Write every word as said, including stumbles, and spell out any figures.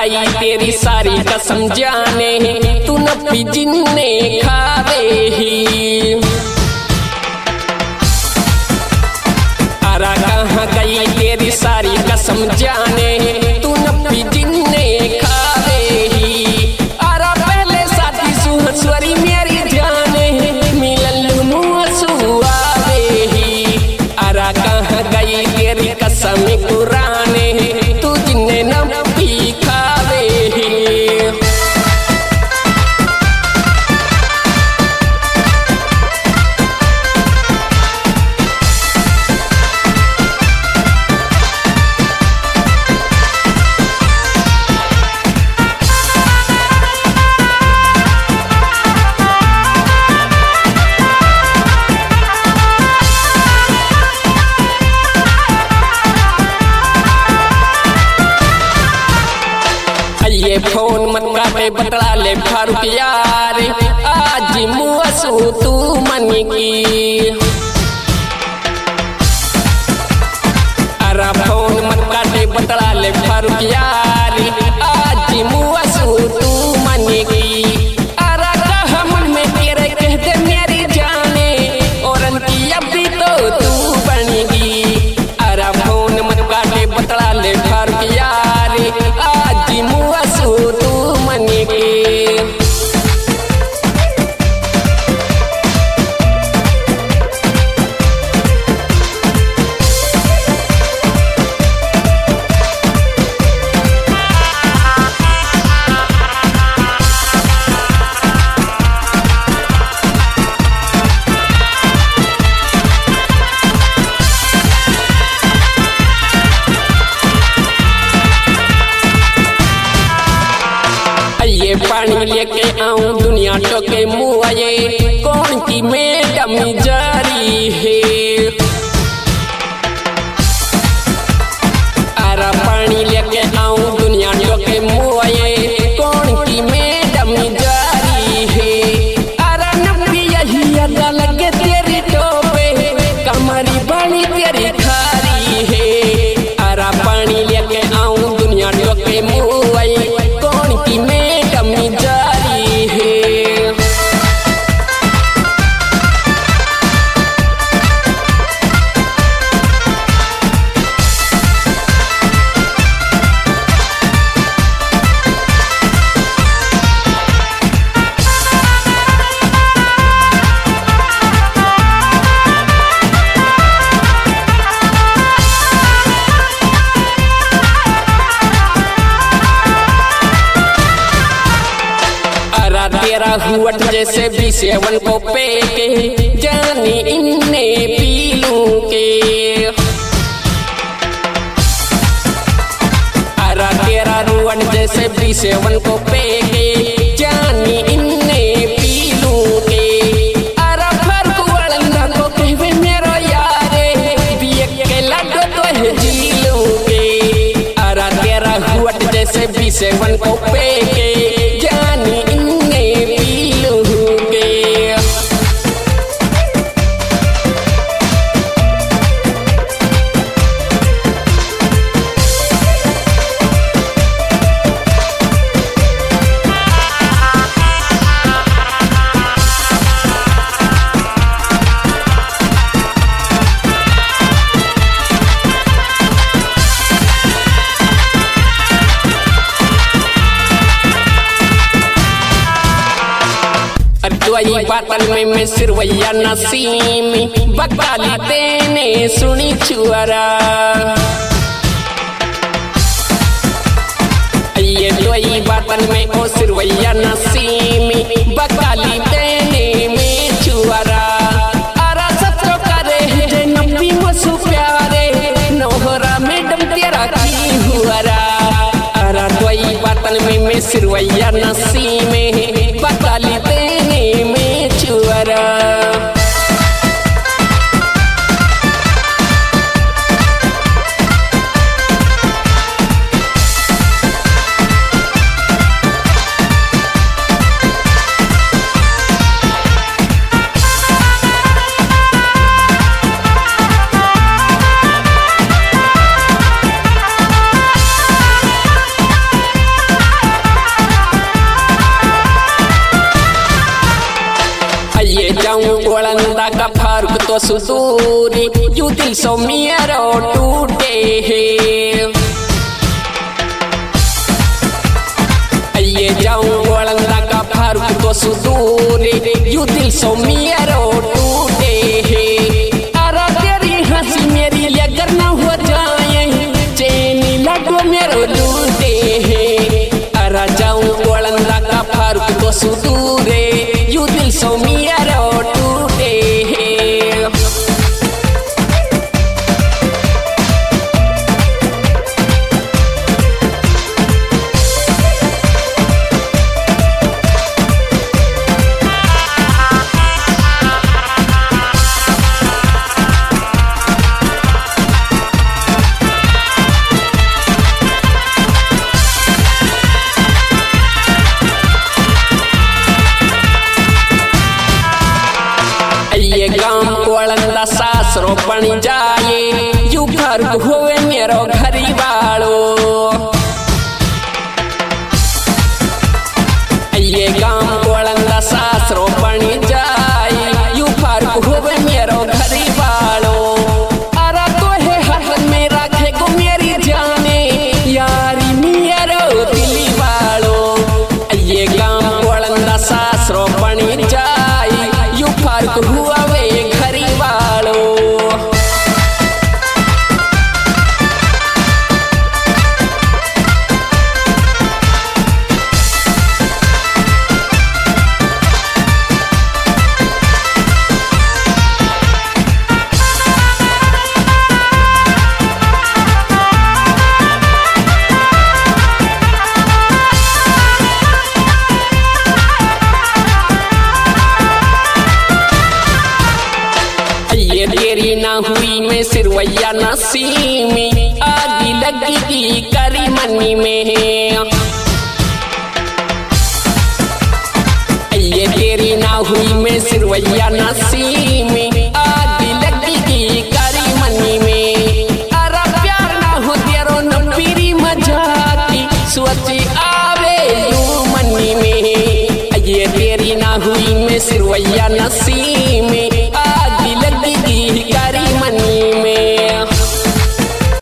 गई तेरी सारी कसम जाने, तू नब्बी जिन्ने खावे ही। अरा कहाँ गई तेरी सारी कसम जाने, तू नब्बी जिन्ने खावे ही। अरा पहले साथी सुहसवरी मेरी जाने, मिलन मुँह सुआवे ही। अरा कहाँ गई तेरी कसम पुराने, तू जिन्ने नब्बी खावे ही। ये फोन मत काटे बतला ले फारूक यार, आज मुआसू तू मन की। अरा फोन मत काटे बतला ले फारूक यार, आज मुआसू तू मन की। अरा कहा मन में तेरे कह दे मेरी जाने, और अंती अभी तो तू बनेगी। अरा फोन मत काटे बतला ले फारूक यार, आज मुआसू तू मन की। ये पानी लेके आऊं दुनिया टोके मुँह आए, कौन की मैडम जारी है। अरा पानी लेके आऊं दुनिया टोके मुँह आए, कौन की मैडम जारी है। अरा नब्बी यही अदा लगे तेरी टोपे, कमरी बड़ी तेरी खारी है। अरा पानी लेके आऊं दुनिया टोके मुँह आए, कौन की मैडम जारी है। तेरा हुवट जैसे भी सेवन को पे के, जानी इन्ने पी लूं के। अरा तेरा हुवट जैसे भी सेवन को पे के, जानी इन्ने पी लूं के। अरा फर्क वड़ंदा को कहवे मेरो यारे, पिए के लड्डू तो है जी लूं के। अरा तेरा हुवट जैसे भी सेवन को पे के, जानी दुआई बातन में मैं सिरवैया नसीम, बकाली तेने सुनी छुआरा। ये दुआई बातन में ओ सिरवैया नसीम, बकाली तेने में छुआरा। अरा सत्रो करे जे नब्बी मसु प्यारे, नोहरा मैडम तेरा की हुआरा। अरा दुआई बातन में मैं सिरवैया नसीम, बकाली तेने में छुआरा। तो सुदूरी यू दिल सो मेरो टूटे है ये जाऊं गोलंदा का फारूक तो सुदूरी यू दिल सो मेरो टूटे है अरे तेरी हंसी मेरी अगर न हो जाए चैनी लगो मेरो लूटे है अरे जाऊं गोलंदा का फारूक तो सुदूरी यू दिल सो मेरो टूटे है ये गांव कोलंदा सासरो बनी जाए यू फारूक होवे मेरो घरी वालो ये गांव कोलंदा सासरो बनी जाए यू फारूक होवे मेरो घरी वालो अरे तो है हाथ में रखे को मेरी जाने यारी मेरो दिली वालो ये गांव कोलंदा सासरो बनी जाए यू फारूक हुआ ये तेरी ना हुई मैं सिरवैया नसीमी आगी लगी की करी मनी में ये तेरी ना हुई मैं सिरवैया नसीमी आगी लगी की करी मनी में अरे प्यार ना हो तेरो न पीरी मजाकी सोची आवे यू मनी में ये तेरी ना हुई मैं सिरवैया नसीमी